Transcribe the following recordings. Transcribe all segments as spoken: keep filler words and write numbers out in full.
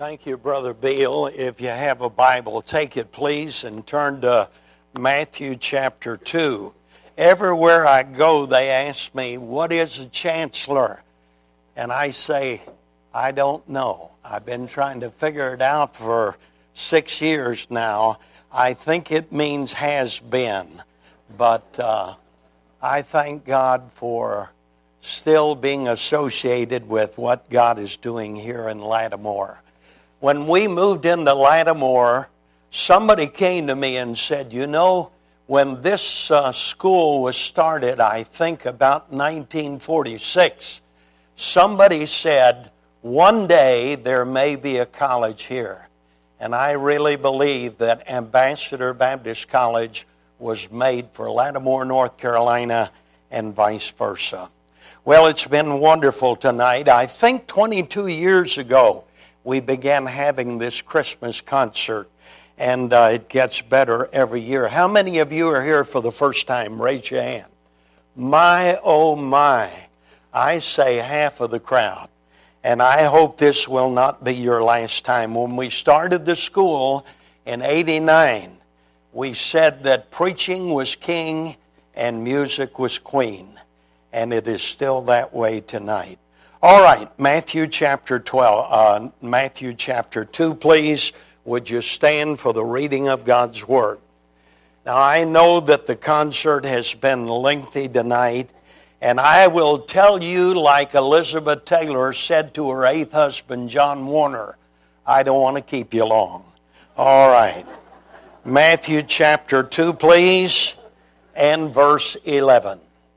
Thank you, Brother Beal. If you have a Bible, take it, please, and turn to Matthew chapter two. Everywhere I go, they ask me, what is a chancellor? And I say, I don't know. I've been trying to figure it out for six years now. I think it means has been. But uh, I thank God for still being associated with what God is doing here in Lattimore. When we moved into Lattimore, somebody came to me and said, you know, when this uh, school was started, I think about nineteen forty-six, somebody said, one day there may be a college here. And I really believe that Ambassador Baptist College was made for Lattimore, North Carolina, and vice versa. Well, it's been wonderful tonight. I think twenty-two years ago, we began having this Christmas concert, and uh, it gets better every year. How many of you are here for the first time? Raise your hand. My, oh my, I say half of the crowd. And I hope this will not be your last time. When we started the school in eighty-nine, we said that preaching was king and music was queen. And it is still that way tonight. All right, Matthew chapter twelve, uh, Matthew chapter two, please. Would you stand for the reading of God's Word? Now, I know that the concert has been lengthy tonight, and I will tell you, like Elizabeth Taylor said to her eighth husband, John Warner, I don't want to keep you long. All right, Matthew chapter two, please, and verse eleven.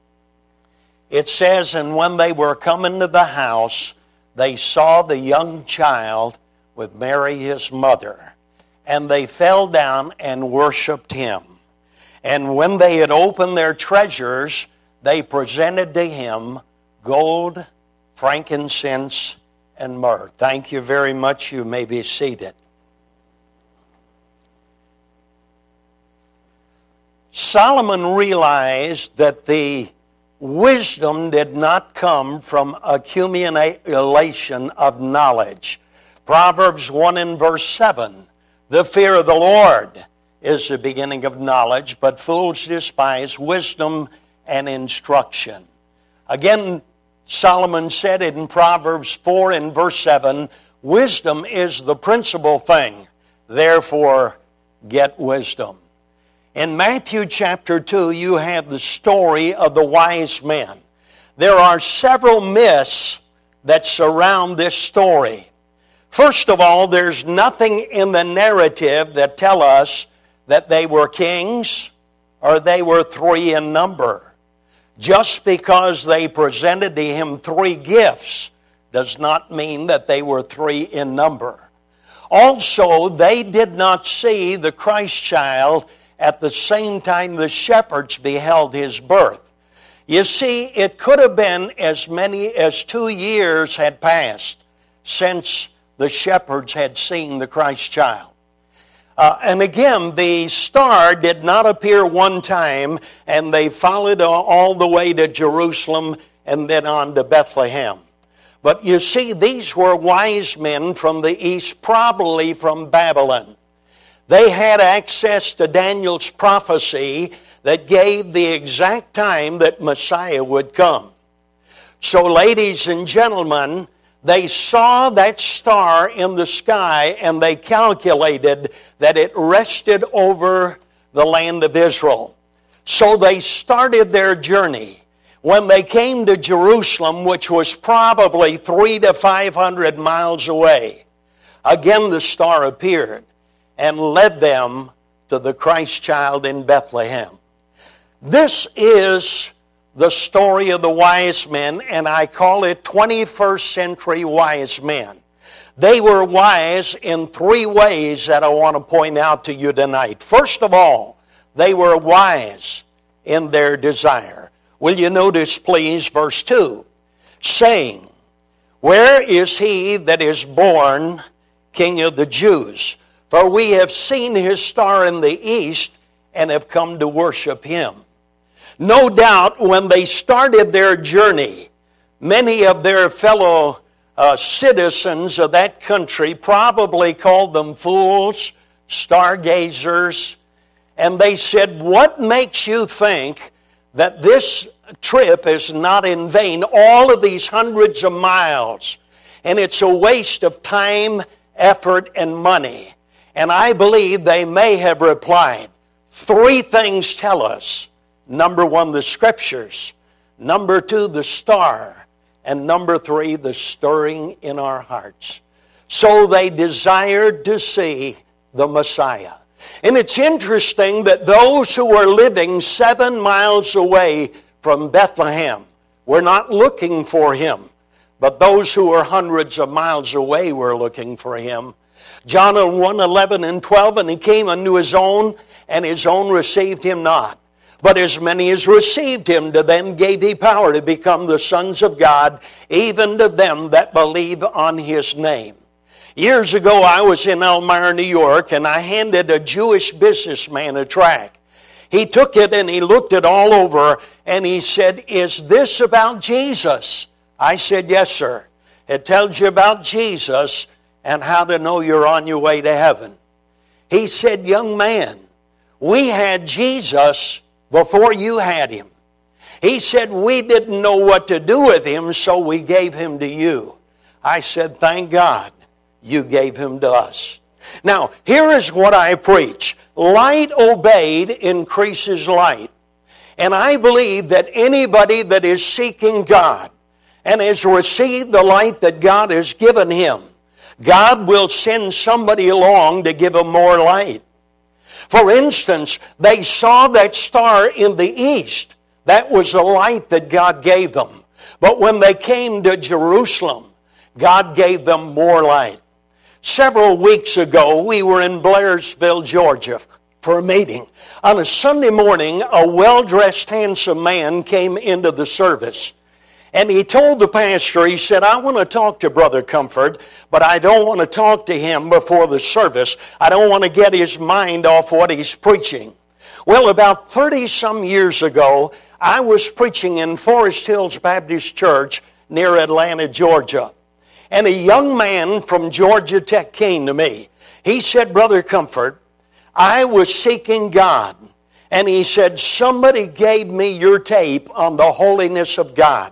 It says, and when they were come into the house, they saw the young child with Mary his mother, and they fell down and worshipped him. And when they had opened their treasures, they presented to him gold, frankincense, and myrrh. Thank you very much. You may be seated. Solomon realized that the wisdom did not come from accumulation of knowledge. Proverbs one and verse seven, the fear of the Lord is the beginning of knowledge, but fools despise wisdom and instruction. Again, Solomon said in Proverbs four and verse seven, wisdom is the principal thing, therefore get wisdom. In Matthew chapter two, you have the story of the wise men. There are several myths that surround this story. First of all, there's nothing in the narrative that tell us that they were kings or they were three in number. Just because they presented to him three gifts does not mean that they were three in number. Also, they did not see the Christ child at the same time the shepherds beheld his birth. You see, it could have been as many as two years had passed since the shepherds had seen the Christ child. Uh, and again, the star did not appear one time, and they followed all the way to Jerusalem and then on to Bethlehem. But you see, these were wise men from the east, probably from Babylon. They had access to Daniel's prophecy that gave the exact time that Messiah would come. So, ladies and gentlemen, they saw that star in the sky and they calculated that it rested over the land of Israel. So they started their journey. When they came to Jerusalem, which was probably three to five hundred miles away, again the star appeared and led them to the Christ child in Bethlehem. This is the story of the wise men, and I call it twenty-first century wise men. They were wise in three ways that I want to point out to you tonight. First of all, they were wise in their desire. Will you notice, please, verse two, saying, where is he that is born King of the Jews? For we have seen his star in the east and have come to worship him. No doubt when they started their journey, many of their fellow uh, citizens of that country probably called them fools, stargazers, and they said, what makes you think that this trip is not in vain? All of these hundreds of miles, and it's a waste of time, effort, and money. And I believe they may have replied, three things tell us. Number one, the Scriptures. Number two, the star. And number three, the stirring in our hearts. So they desired to see the Messiah. And it's interesting that those who were living seven miles away from Bethlehem were not looking for him. But those who were hundreds of miles away were looking for him. John one, eleven and twelve, and he came unto his own, and his own received him not. But as many as received him, to them gave he power to become the sons of God, even to them that believe on his name. Years ago, I was in Elmira, New York, and I handed a Jewish businessman a tract. He took it and he looked it all over, and he said, is this about Jesus? I said, yes, sir. It tells you about Jesus and how to know you're on your way to heaven. He said, young man, we had Jesus before you had him. He said, we didn't know what to do with him, so we gave him to you. I said, thank God you gave him to us. Now, here is what I preach. Light obeyed increases light. And I believe that anybody that is seeking God and has received the light that God has given him, God will send somebody along to give him more light. For instance, they saw that star in the east. That was the light that God gave them. But when they came to Jerusalem, God gave them more light. Several weeks ago, we were in Blairsville, Georgia, for a meeting. On a Sunday morning, a well-dressed, handsome man came into the service. And he told the pastor, he said, I want to talk to Brother Comfort, but I don't want to talk to him before the service. I don't want to get his mind off what he's preaching. Well, about thirty-some years ago, I was preaching in Forest Hills Baptist Church near Atlanta, Georgia. And a young man from Georgia Tech came to me. He said, Brother Comfort, I was seeking God. And he said, somebody gave me your tape on the holiness of God.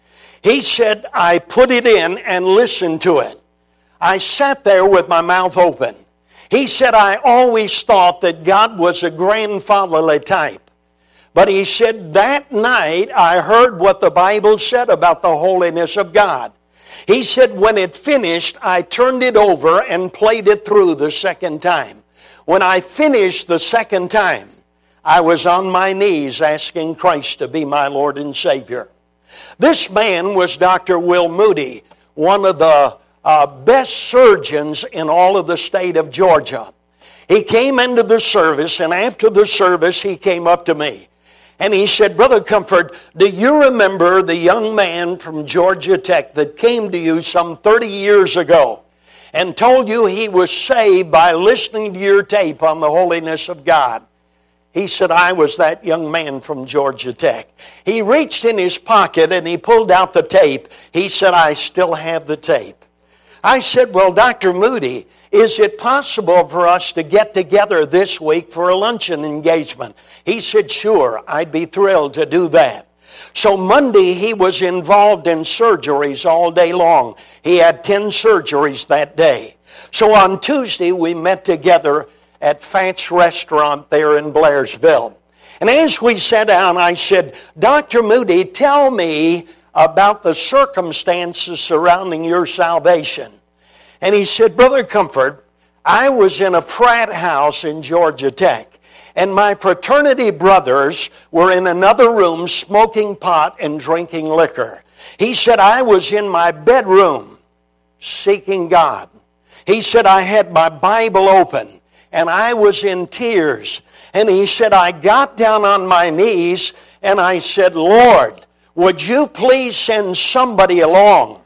He said, I put it in and listened to it. I sat there with my mouth open. He said, I always thought that God was a grandfatherly type. But he said, that night I heard what the Bible said about the holiness of God. He said, when it finished, I turned it over and played it through the second time. When I finished the second time, I was on my knees asking Christ to be my Lord and Savior. This man was Doctor Will Moody, one of the uh, best surgeons in all of the state of Georgia. He came into the service, and after the service, he came up to me. And he said, Brother Comfort, do you remember the young man from Georgia Tech that came to you some thirty years ago and told you he was saved by listening to your tape on the holiness of God? He said, I was that young man from Georgia Tech. He reached in his pocket and he pulled out the tape. He said, I still have the tape. I said, well, Doctor Moody, is it possible for us to get together this week for a luncheon engagement? He said, sure, I'd be thrilled to do that. So Monday he was involved in surgeries all day long. He had ten surgeries that day. So on Tuesday we met together at Fat's Restaurant there in Blairsville. And as we sat down, I said, Doctor Moody, tell me about the circumstances surrounding your salvation. And he said, Brother Comfort, I was in a frat house in Georgia Tech, and my fraternity brothers were in another room smoking pot and drinking liquor. He said, I was in my bedroom seeking God. He said, I had my Bible open, and I was in tears. And he said, I got down on my knees and I said, Lord, would you please send somebody along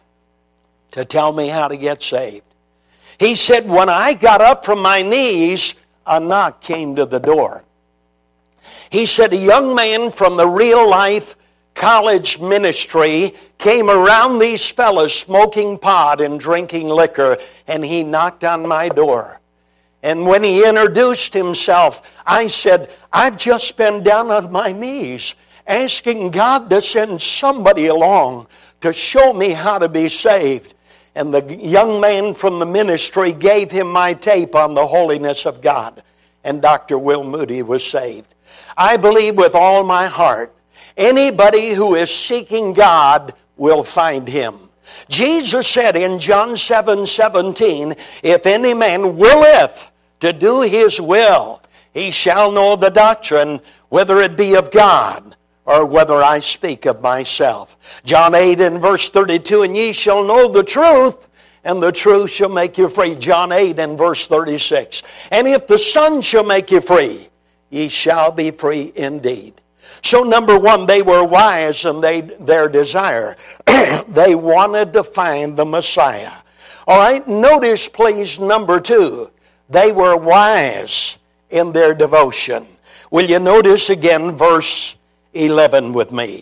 to tell me how to get saved? He said, when I got up from my knees, a knock came to the door. He said, a young man from the real life college ministry came around these fellas smoking pot and drinking liquor, and he knocked on my door. And when he introduced himself, I said, I've just been down on my knees asking God to send somebody along to show me how to be saved. And the young man from the ministry gave him my tape on the holiness of God. And Doctor Will Moody was saved. I believe with all my heart, anybody who is seeking God will find Him. Jesus said in John seven seventeen, if any man willeth to do His will, he shall know the doctrine, whether it be of God or whether I speak of myself. John eight and verse thirty-two, and ye shall know the truth, and the truth shall make you free. John eight and verse thirty-six, and if the Son shall make you free, ye shall be free indeed. So number one, they were wise in they, their desire. They wanted to find the Messiah. All right, notice please number two, they were wise in their devotion. Will you notice again verse eleven with me?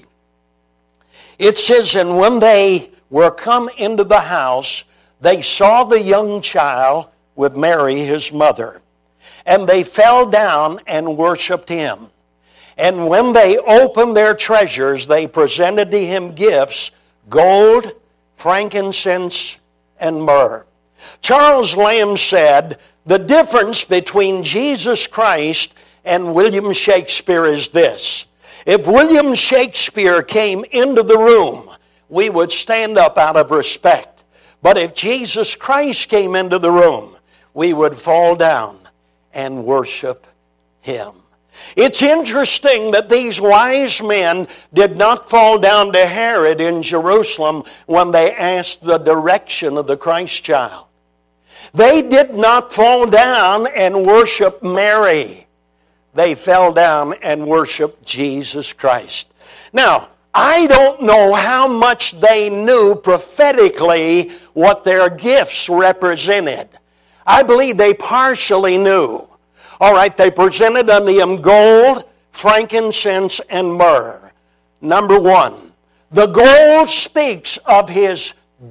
It says, and when they were come into the house, they saw the young child with Mary his mother, and they fell down and worshipped him. And when they opened their treasures, they presented to him gifts, gold, frankincense, and myrrh. Charles Lamb said, the difference between Jesus Christ and William Shakespeare is this. If William Shakespeare came into the room, we would stand up out of respect. But if Jesus Christ came into the room, we would fall down and worship him. It's interesting that these wise men did not fall down to Herod in Jerusalem when they asked the direction of the Christ child. They did not fall down and worship Mary. They fell down and worshiped Jesus Christ. Now, I don't know how much they knew prophetically what their gifts represented. I believe they partially knew. All right, they presented unto him gold, frankincense, and myrrh. Number one, the gold speaks of his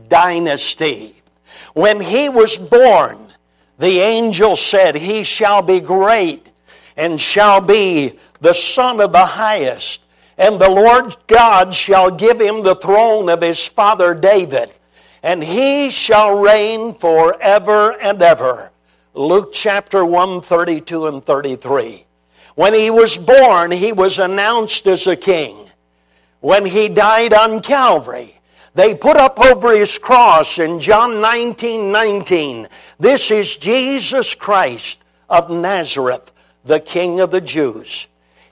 dynasty. When he was born, the angel said, he shall be great and shall be the Son of the Highest. And the Lord God shall give him the throne of his father David, and he shall reign forever and ever. Luke chapter one, thirty-two and thirty-three. When he was born, he was announced as a king. When he died on Calvary, they put up over his cross in John nineteen nineteen, this is Jesus Christ of Nazareth, the King of the Jews.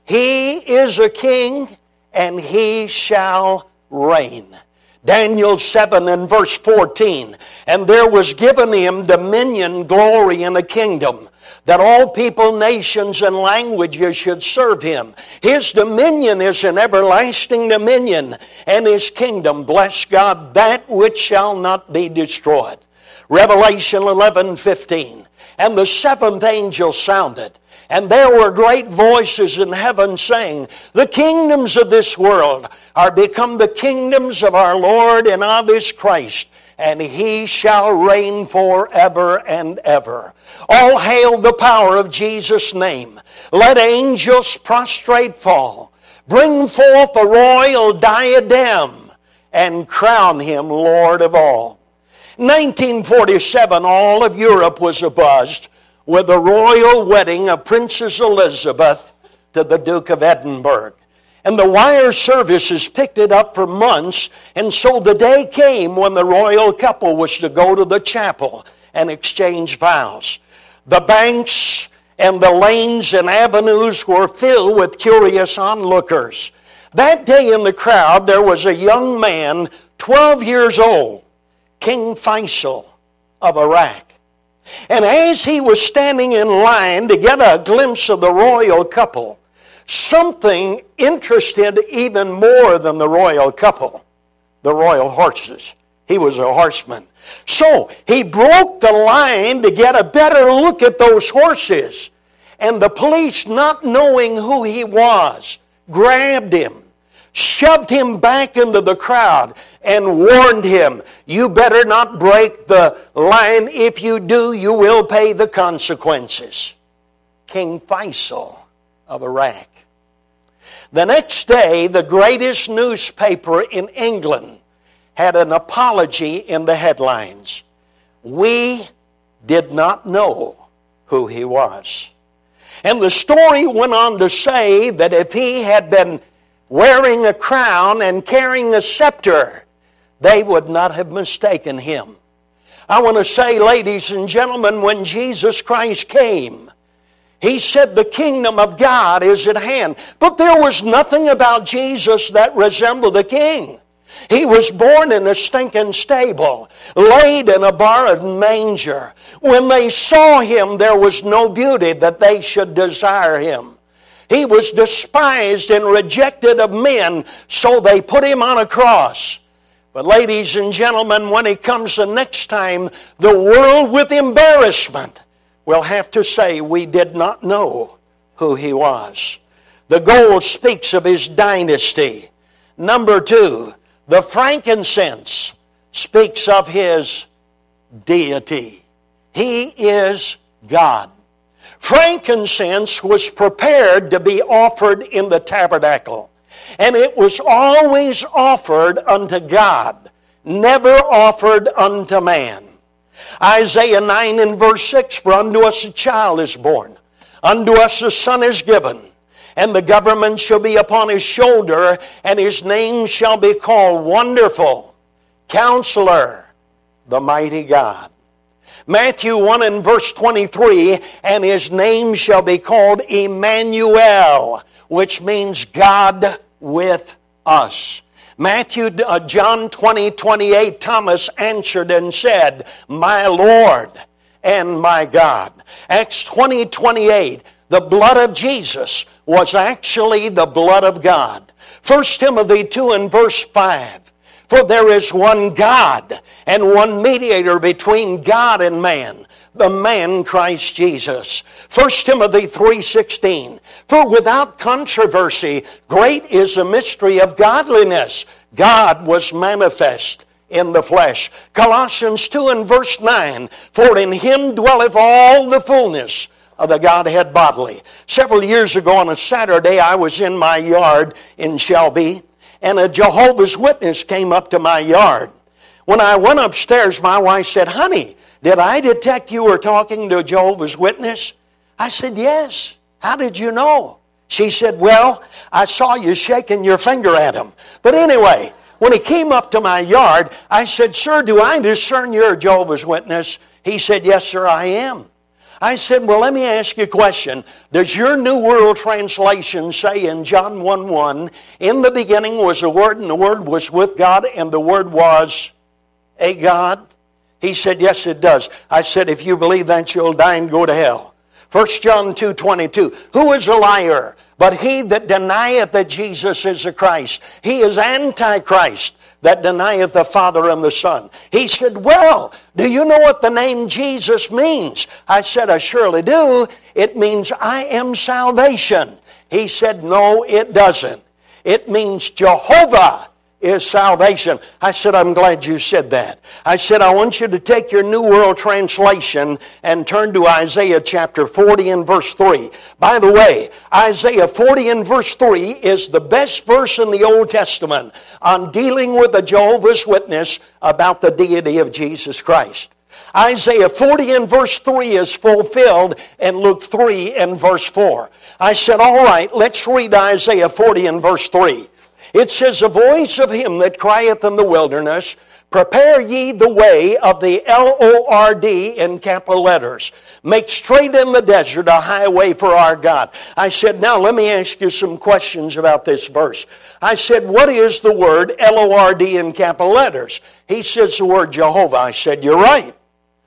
He is a king, and he shall reign. Daniel seven and verse fourteen, and there was given him dominion, glory, and a kingdom, that all people, nations, and languages should serve him. His dominion is an everlasting dominion, and his kingdom, bless God, that which shall not be destroyed. Revelation eleven fifteen, and the seventh angel sounded, and there were great voices in heaven saying, the kingdoms of this world are become the kingdoms of our Lord and of his Christ, and he shall reign forever and ever. All hail the power of Jesus' name. Let angels prostrate fall. Bring forth a royal diadem and crown him Lord of all. nineteen forty-seven, all of Europe was abuzz with the royal wedding of Princess Elizabeth to the Duke of Edinburgh. And the wire services picked it up for months, and so the day came when the royal couple was to go to the chapel and exchange vows. The banks and the lanes and avenues were filled with curious onlookers. That day in the crowd there was a young man, twelve years old, King Faisal of Iraq. And as he was standing in line to get a glimpse of the royal couple, something interested even more than the royal couple, the royal horses. He was a horseman. So he broke the line to get a better look at those horses. And the police, not knowing who he was, grabbed him, shoved him back into the crowd and warned him, you better not break the line. If you do, you will pay the consequences. King Faisal of Iraq. The next day, the greatest newspaper in England had an apology in the headlines. We did not know who he was. And the story went on to say that if he had been wearing a crown and carrying a scepter, they would not have mistaken him. I want to say, ladies and gentlemen, when Jesus Christ came, he said the kingdom of God is at hand. But there was nothing about Jesus that resembled a king. He was born in a stinking stable, laid in a borrowed manger. When they saw him, there was no beauty that they should desire him. He was despised and rejected of men, so they put him on a cross. But ladies and gentlemen, when he comes the next time, the world with embarrassment will have to say, we did not know who he was. The gold speaks of his dynasty. Number two, the frankincense speaks of his deity. He is God. Frankincense was prepared to be offered in the tabernacle. And it was always offered unto God, never offered unto man. Isaiah nine and verse six, for unto us a child is born, unto us a son is given, and the government shall be upon his shoulder, and his name shall be called Wonderful, Counselor, the Mighty God. Matthew one and verse twenty-three, and his name shall be called Emmanuel, which means God with us. Matthew, uh, John twenty, twenty-eight, Thomas answered and said, my Lord and my God. Acts twenty, twenty-eight, the blood of Jesus was actually the blood of God. First Timothy two and verse five, for there is one God and one mediator between God and man, the man Christ Jesus. First Timothy three sixteen, for without controversy, great is the mystery of godliness. God was manifest in the flesh. Colossians two and verse nine, for in him dwelleth all the fullness of the Godhead bodily. Several years ago on a Saturday, I was in my yard in Shelby, and a Jehovah's Witness came up to my yard. When I went upstairs, my wife said, honey, did I detect you were talking to a Jehovah's Witness? I said, yes. How did you know? She said, well, I saw you shaking your finger at him. But anyway, when he came up to my yard, I said, sir, do I discern you're a Jehovah's Witness? He said, yes, sir, I am. I said, well, let me ask you a question. Does your New World Translation say in John one one, in the beginning was the Word, and the Word was with God, and the Word was a God? He said, yes, it does. I said, if you believe that, you'll die and go to hell. First John two twenty-two, who is a liar but he that denieth that Jesus is the Christ? He is Antichrist that denieth the Father and the Son. He said, well, do you know what the name Jesus means? I said, I surely do. It means I am salvation. He said, no, it doesn't. It means Jehovah is salvation. I said, I'm glad you said that. I said, I want you to take your New World Translation and turn to Isaiah chapter forty and verse three. By the way, Isaiah forty and verse three is the best verse in the Old Testament on dealing with a Jehovah's Witness about the deity of Jesus Christ. Isaiah forty and verse three is fulfilled in Luke three and verse four. I said, all right, let's read Isaiah forty and verse three. It says, the voice of him that crieth in the wilderness, prepare ye the way of the L O R D in capital letters. Make straight in the desert a highway for our God. I said, now let me ask you some questions about this verse. I said, what is the word L O R D in capital letters? He says the word Jehovah. I said, you're right.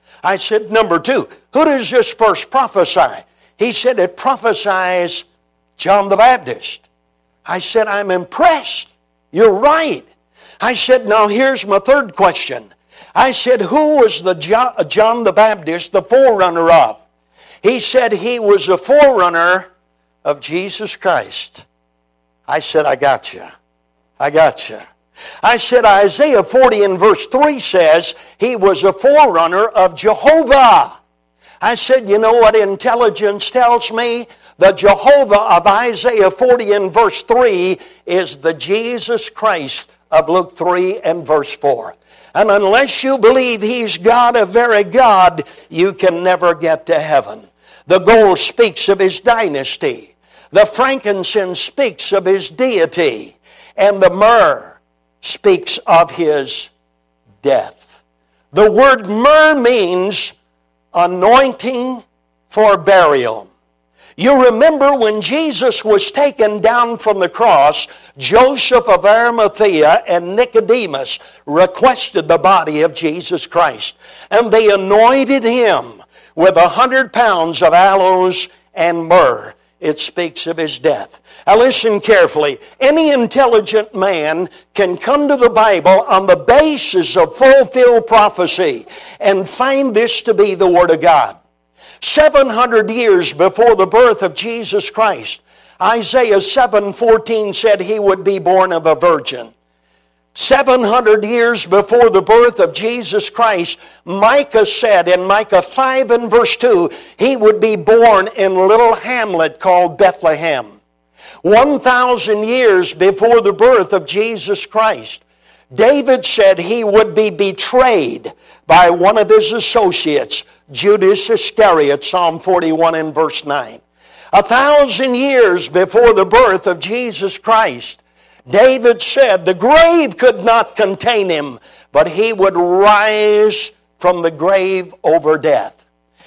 I said, number two, who does this verse prophesy? He said, it prophesies John the Baptist. I said, I'm impressed. You're right. I said, now here's my third question. I said, who was the John the Baptist the forerunner of? He said he was the forerunner of Jesus Christ. I said, I got you. I got you. I said Isaiah forty and verse three says he was a forerunner of Jehovah. I said, you know what intelligence tells me? The Jehovah of Isaiah forty and verse three is the Jesus Christ of Luke three and verse four. And unless you believe He's God, a very God, you can never get to heaven. The gold speaks of His dynasty. The frankincense speaks of His deity. And the myrrh speaks of His death. The word myrrh means anointing for burial. You remember when Jesus was taken down from the cross, Joseph of Arimathea and Nicodemus requested the body of Jesus Christ. And they anointed Him with a hundred pounds of aloes and myrrh. It speaks of His death. Now listen carefully. Any intelligent man can come to the Bible on the basis of fulfilled prophecy and find this to be the Word of God. seven hundred years before the birth of Jesus Christ, Isaiah seven fourteen said He would be born of a virgin. seven hundred years before the birth of Jesus Christ, Micah said in Micah five and verse two, He would be born in a little hamlet called Bethlehem. one thousand years before the birth of Jesus Christ, David said he would be betrayed by one of his associates, Judas Iscariot, Psalm forty-one and verse nine. A thousand years before the birth of Jesus Christ, David said the grave could not contain Him, but He would rise from the grave over death.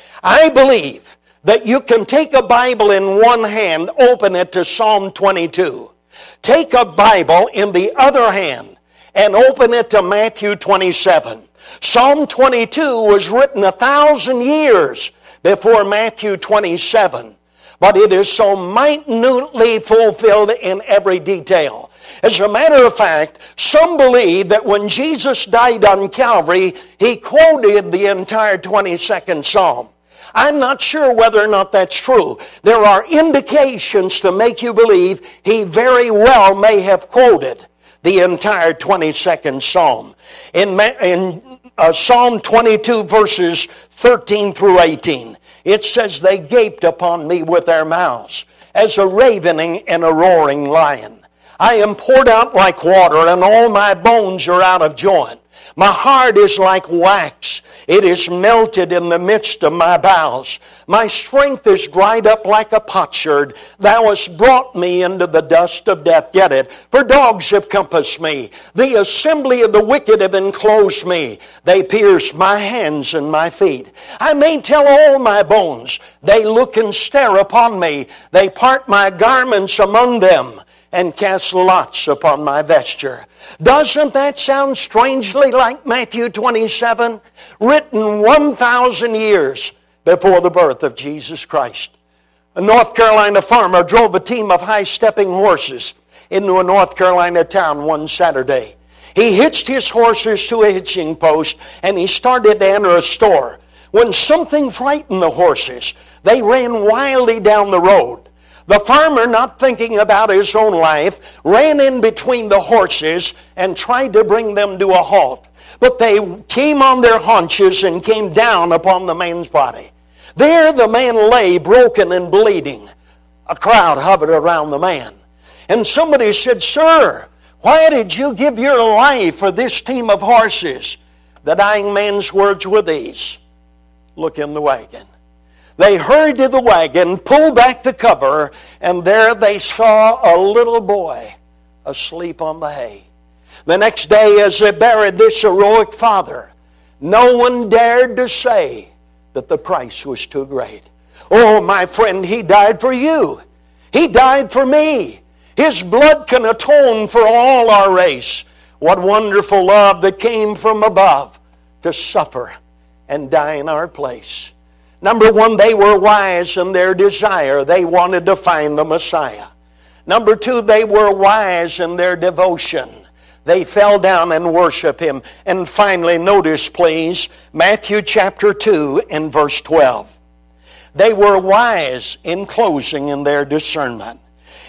I believe that you can take a Bible in one hand, open it to Psalm twenty-two. Take a Bible in the other hand and open it to Matthew twenty-seven. Psalm twenty-two was written a thousand years before Matthew twenty-seven, but it is so minutely fulfilled in every detail. As a matter of fact, some believe that when Jesus died on Calvary, He quoted the entire twenty-second Psalm. I'm not sure whether or not that's true. There are indications to make you believe He very well may have quoted the entire twenty-second Psalm. In, in uh, Psalm twenty-two, verses thirteen through eighteen, it says, They gaped upon me with their mouths, as a ravening and a roaring lion. I am poured out like water, and all my bones are out of joint. My heart is like wax. It is melted in the midst of my bowels. My strength is dried up like a potsherd. Thou hast brought me into the dust of death. Get it? For dogs have compassed me. The assembly of the wicked have enclosed me. They pierce my hands and my feet. I may tell all my bones. They look and stare upon me. They part my garments among them and cast lots upon my vesture. Doesn't that sound strangely like Matthew twenty-seven? Written one thousand years before the birth of Jesus Christ. A North Carolina farmer drove a team of high-stepping horses into a North Carolina town one Saturday. He hitched his horses to a hitching post and he started to enter a store. When something frightened the horses, they ran wildly down the road. The farmer, not thinking about his own life, ran in between the horses and tried to bring them to a halt. But they came on their haunches and came down upon the man's body. There the man lay broken and bleeding. A crowd hovered around the man. And somebody said, Sir, why did you give your life for this team of horses? The dying man's words were these: Look in the wagon. They hurried to the wagon, pulled back the cover, and there they saw a little boy asleep on the hay. The next day, as they buried this heroic father, no one dared to say that the price was too great. Oh, my friend, He died for you. He died for me. His blood can atone for all our race. What wonderful love that came from above to suffer and die in our place. Number one, they were wise in their desire. They wanted to find the Messiah. Number two, they were wise in their devotion. They fell down and worshiped Him. And finally, notice please, Matthew chapter two and verse twelve. They were wise in closing in their discernment.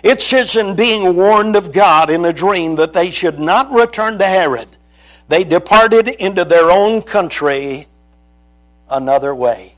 It says, in being warned of God in a dream that they should not return to Herod, they departed into their own country another way.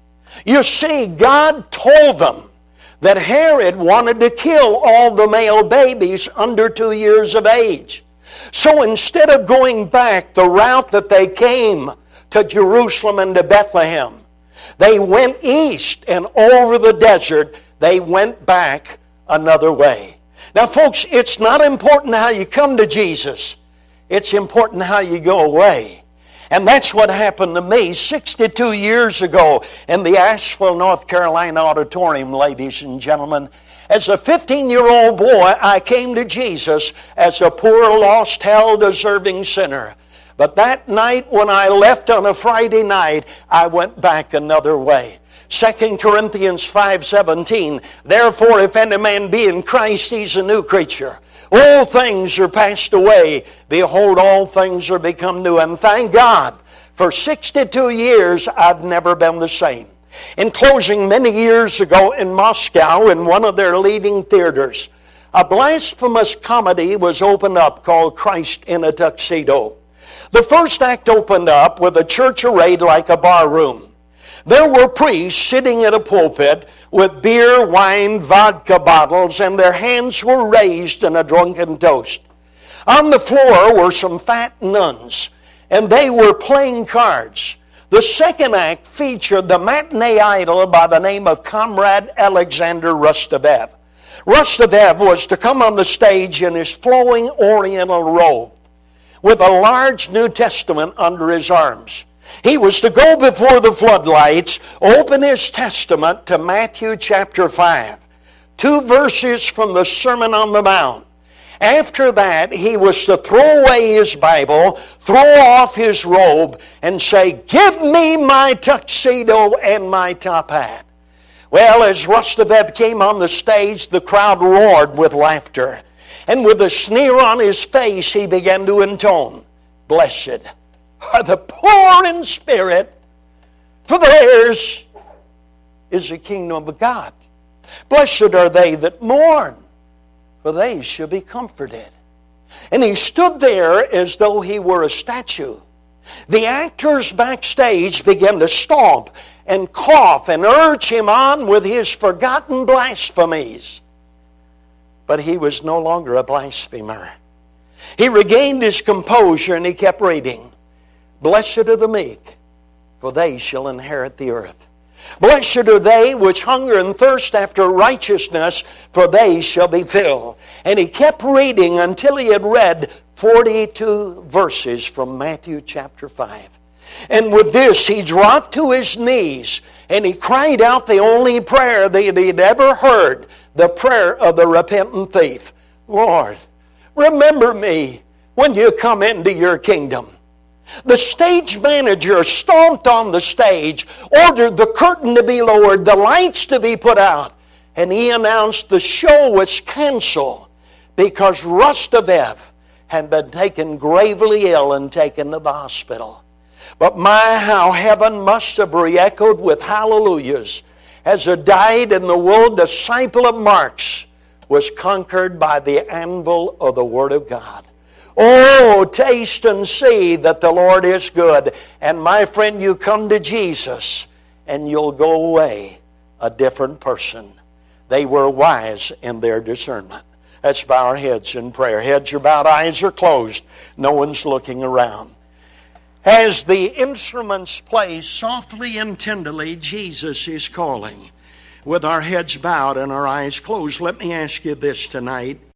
You see, God told them that Herod wanted to kill all the male babies under two years of age. So instead of going back the route that they came to Jerusalem and to Bethlehem, they went east and over the desert. They went back another way. Now, folks, it's not important how you come to Jesus. It's important how you go away. And that's what happened to me sixty-two years ago in the Asheville, North Carolina auditorium, ladies and gentlemen. As a fifteen-year-old boy, I came to Jesus as a poor, lost, hell-deserving sinner. But that night when I left on a Friday night, I went back another way. Second Corinthians five seventeen, therefore if any man be in Christ, he's a new creature. All things are passed away. Behold, all things are become new. And thank God, for sixty-two years, I've never been the same. In closing, many years ago in Moscow, in one of their leading theaters, a blasphemous comedy was opened up called Christ in a Tuxedo. The first act opened up with a church arrayed like a bar room. There were priests sitting at a pulpit with beer, wine, vodka bottles, and their hands were raised in a drunken toast. On the floor were some fat nuns, and they were playing cards. The second act featured the matinee idol by the name of Comrade Alexander Rustavev. Rustavev was to come on the stage in his flowing oriental robe with a large New Testament under his arms. He was to go before the floodlights, open his testament to Matthew chapter five, two verses from the Sermon on the Mount. After that, he was to throw away his Bible, throw off his robe, and say, give me my tuxedo and my top hat. Well, as Rustavev came on the stage, the crowd roared with laughter. And with a sneer on his face, he began to intone, blessed are the poor in spirit, for theirs is the kingdom of God. Blessed are they that mourn, for they shall be comforted. And he stood there as though he were a statue. The actors backstage began to stomp and cough and urge him on with his forgotten blasphemies. But he was no longer a blasphemer. He regained his composure and he kept reading. Blessed are the meek, for they shall inherit the earth. Blessed are they which hunger and thirst after righteousness, for they shall be filled. And he kept reading until he had read forty-two verses from Matthew chapter five. And with this, he dropped to his knees and he cried out the only prayer that he had ever heard, the prayer of the repentant thief. Lord, remember me when you come into your kingdom. The stage manager stomped on the stage, ordered the curtain to be lowered, the lights to be put out, and he announced the show was canceled because Rustavev had been taken gravely ill and taken to the hospital. But my, how heaven must have re-echoed with hallelujahs as a dyed-in-the-wool disciple of Mark's was conquered by the anvil of the Word of God. Oh, taste and see that the Lord is good. And my friend, you come to Jesus and you'll go away a different person. They were wise in their discernment. Let's bow our heads in prayer. Heads are bowed, eyes are closed. No one's looking around. As the instruments play softly and tenderly, Jesus is calling. With our heads bowed and our eyes closed, let me ask you this tonight.